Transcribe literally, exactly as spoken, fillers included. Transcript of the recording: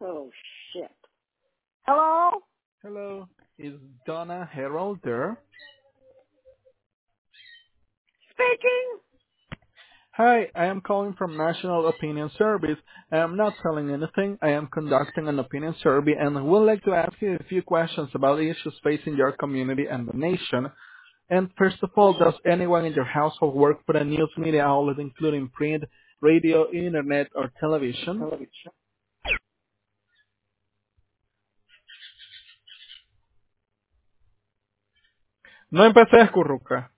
Oh, shit. Hello? Hello, is Donna Harold there? Speaking? Hi, I am calling from National Opinion Service. I am not selling anything. I am conducting an opinion survey and would like to ask you a few questions about issues facing your community and the nation. And first of all, does anyone in your household work for a news media outlet including print, radio, internet, or television? Television. No empecé, Curruca.